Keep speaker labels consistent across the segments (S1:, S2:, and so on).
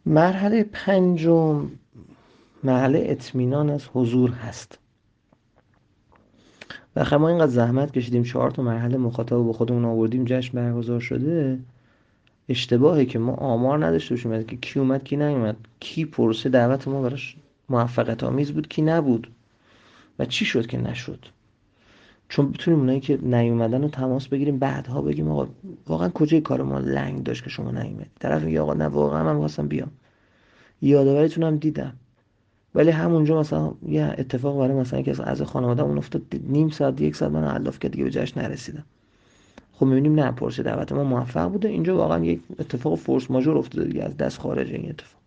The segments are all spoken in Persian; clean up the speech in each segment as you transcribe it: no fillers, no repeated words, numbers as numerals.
S1: مرحله پنجم مرحله اطمینان از حضور هست. و ما اینقدر زحمت کشیدیم 4 تا مرحله مخاطب با خودمون آوردیم، جشن برگزار شده. اشتباهی که ما آمار نداشته باشیم از که کی اومد کی نیومد، کی پروسه دعوت ما براش موفقیت آمیز بود کی نبود و چی شد که نشد. چون بتونیم اونایی که نیومدن رو تماس بگیریم، بعدها بگیم آقا واقعا کجای کار ما لنگ داشت که شما نیومدید. طرف میگه آقا نه واقعا من خواستم بیام، یادآوریتون هم دیدم، ولی همونجا مثلا یه اتفاق برای مثلا یکی از خانواده‌مون افتاد، نیم ساعت 1 ساعت من علاف کرد دیگه به جشن نرسیدم. خب می‌بینیم نه، پرسه دعوت ما موفق بوده. اینجا واقعا یک اتفاق فورس ماژور افتاده دیگه، از دست خارج این اتفاق.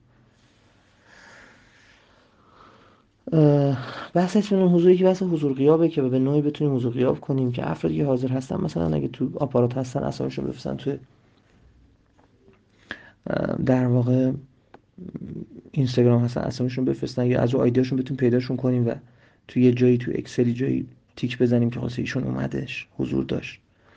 S1: بحث اطمینان حضوری که بحث حضور غیابه که به نوعی بتونیم حضور غیاب کنیم که افرادی که حاضر هستن مثلا اگه تو آپارات هستن اسامشون بفرستن توی در واقع اینستاگرام هستن اسامشون بفرستن، یا از رو آیدیاشون بتونیم پیداشون کنیم و تو یه جایی تو اکسلی جایی تیک بزنیم که واسه ایشون اومدش، حضور داشت.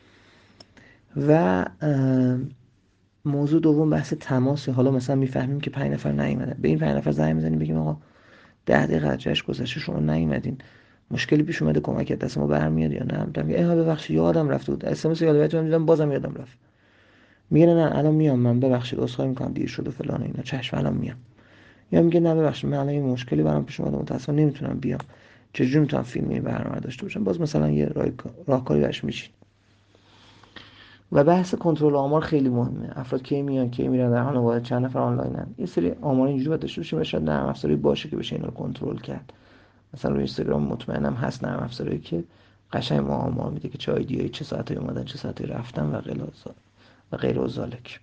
S1: و موضوع دوم بحث تماس. حالا مثلا میفهمیم که 5 نفر نیومدن، به این 5 نفر زنگ میزنیم بگیم آقا 10 دقیقه از جشن گذشته شما نیومدین، مشکلی پیش اومده، کمک دست ما برمیاد یا نه؟ میگم اه ببخشید یادم رفته بود، اس ام اس یادآوریتون دیدم بازم یادم رفت. میگه نه الان میام، من ببخشید عذرخواهی میکنم دیر شد و فلان اینا، چشم الان میام. یا میگه نه ببخشید من الان این مشکلی برام پیش اومده متأسفانه نمیتونم بیام، چجوری میتونم فیلمی برنامه داشته باشم؟ باز مثلا یه راهکاری براش میچین. و بحث کنترل آمار خیلی مهمه. افراد کی میان کی میرن، در حال واحد چند نفر آنلاینن. یه سری آمار اینجوری باید داشته باشیم، شاید نرم افزاری باشه که بشه اینا رو کنترل کرد. مثلا روی اینستاگرام مطمئنم هست نرم افزاری که قشنگ ما آمار میده که چه آیدیایی چه ساعتی اومدن چه ساعتی رفتن و غیر و ذالک.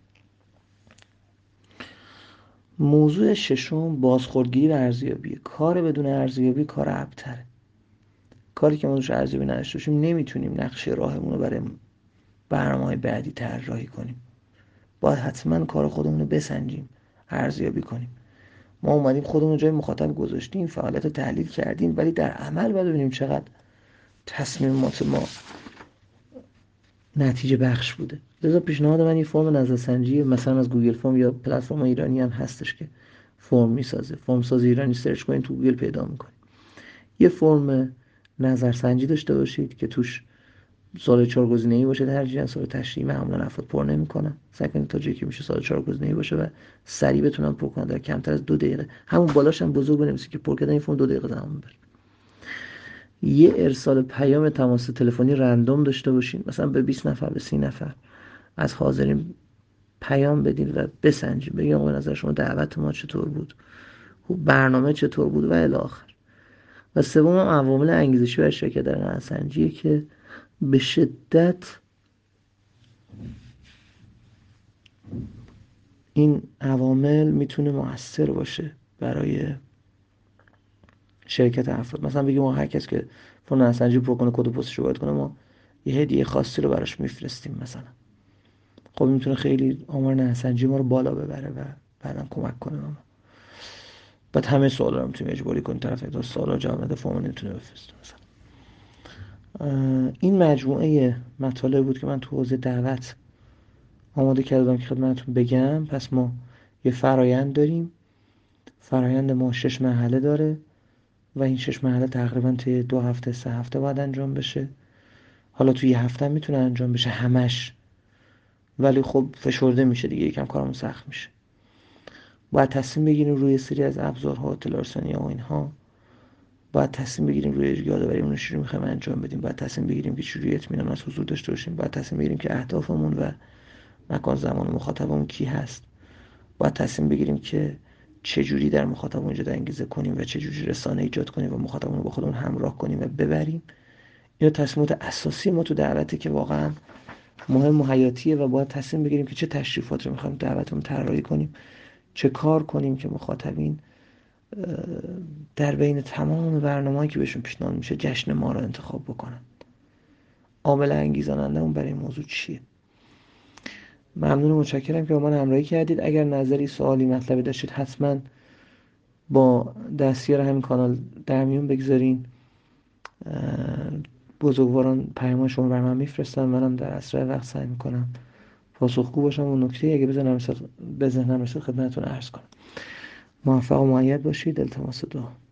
S1: موضوع ششم بازخوردگیری و ارزیابی. کار بدون ارزیابی کار ابتره. کاری که ما روش ارزیابی نداشته باشیم نمیتونیم نقشه راهمون رو برای برنامه‌های بعدی طراحی کنیم. باید حتما کار خودمون رو بسنجیم، ارزیابی کنیم. ما اومدیم خودمون رو جای مخاطب گذاشتیم، فعالیت رو تحلیل کردیم، ولی در عمل باید ببینیم چقدر تصمیمات ما نتیجه بخش بوده. لذا پیشنهاد من یه فرم نظرسنجی مثلا از گوگل فرم یا پلتفرم ایرانی هم هستش که فرم میسازه. فرم ساز ایرانی سرچ کنید تو گوگل پیدا میکنید. یه فرم نظرسنجی داشته باشید که توش سوال 4 گزینه‌ای باشه، ترجیحاً سوال تشریحی. معمولا افراد پر نمی‌کنن، سعی کنید تا جایی که میشه سوال 4 گزینه‌ای باشه و سریع بتونن پر کنن در کمتر از 2 دقیقه. همون بالاش هم بزرگ بنویسید که پر کردن این فرم 2 دقیقه زمان میبره. یه ارسال پیام تماس تلفنی رندوم داشته باشین، مثلا به 20 نفر به 30 نفر از حاضرین پیام بدین و بسنجین، بگین آقا به نظر شما دعوت ما چطور بود، برنامه چطور بود و الی آخر. و سوم هم عوامل انگیزشی برای شرکت در نظرسنجیه که به شدت این عوامل میتونه مؤثر باشه برای شرکت افراد. مثلا بگیم ما هر کس که فرم نظرسنجی پر کنه کد پستش رو وارد کنه ما یه هدیه خاصی رو براش میفرستیم مثلا. خب میتونه خیلی آمار نظرسنجی ما رو بالا ببره و بعدم کمک کنه ما. بعد همه سوالا رو میتونیم اجباری کنیم طرف تا سوالا جواب نده فرم نمیتونه بفرسته مثلا. این مجموعه مطالب بود که من تو حوزه دعوت آماده کردم که خدمتتون بگم. پس ما یه فرایند داریم. فرایند ما 6 مرحله داره و این 6 مرحله تقریبا توی 2 هفته 3 هفته باید انجام بشه. حالا توی یه هفته میتونه انجام بشه همش، ولی خب فشرده میشه دیگه، یکم کارمون سخت میشه. باید تصمیم بگیریم روی سری از ابزارها، اطلاع رسانی و اینها. باید تصمیم بگیریم روی یادآوریمون رو چجوری می‌خوایم انجام بدیم. باید تصمیم بگیریم که چجوری اطمینان از حضور داشته باشیم. باید تصمیم بگیریم که اهدافمون و مکان زمان مخاطبمون کی هست. باید تصمیم بگیریم که چجوری در مخاطبمون ایجاد انگیزه کنیم و چجوری رسانه ایجاد کنیم و مخاطبمون رو با خودمون همراه کنیم و ببریم. اینا تصمیمات اساسی ما تو دعوته که واقعا مهم و حیاتیه و باید تصمیم بگیریم که چه تشریفات رو می‌خوایم دعوتمون طراحی کنیم، چه کار کنیم که مخاطبین در بین تمام برنامه‌ای که بهشون پیشنهاد میشه جشن ما رو انتخاب بکنن. عامل انگیزاننده اون برای این موضوع چیه؟ ممنون و متشکرم که با من همراهی کردید. اگر نظری، سوالی، مطلبی داشتید حتما با دستیار همین کانال در میون بگذارین. بزرگواران پیام شما بر من میفرستن، منم در اسرع وقت سعی میکنم پاسخگو باشم اون نکته اگه به ذهنم رسید خدمتتون عرض کنم. موفق و مؤید باشید. التماس دعا.